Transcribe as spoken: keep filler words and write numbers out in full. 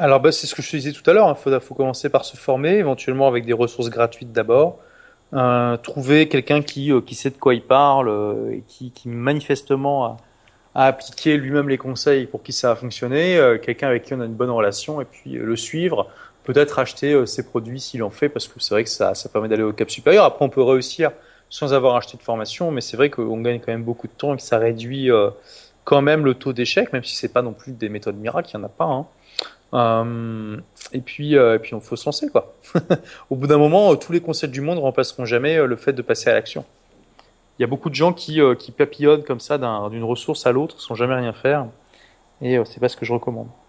Alors, bah, c'est ce que je te disais tout à l'heure. Il faut, faut commencer par se former, éventuellement avec des ressources gratuites d'abord. Euh, trouver quelqu'un qui, euh, qui sait de quoi il parle euh, et qui, qui manifestement a, a appliqué lui-même les conseils pour qui ça a fonctionné. Euh, quelqu'un avec qui on a une bonne relation et puis euh, le suivre. Peut-être acheter euh, ses produits s'il en fait parce que c'est vrai que ça, ça permet d'aller au cap supérieur. Après, on peut réussir sans avoir acheté de formation, mais c'est vrai qu'on gagne quand même beaucoup de temps et que ça réduit euh, quand même le taux d'échec, même si c'est pas non plus des méthodes miracles, il y en a pas. Hein. Euh, et puis, euh, et puis, on faut se lancer, quoi. Au bout d'un moment, euh, tous les concepts du monde remplaceront jamais euh, le fait de passer à l'action. Il y a beaucoup de gens qui, euh, qui papillonnent comme ça d'un- d'une ressource à l'autre sans jamais rien faire. Et euh, c'est pas ce que je recommande.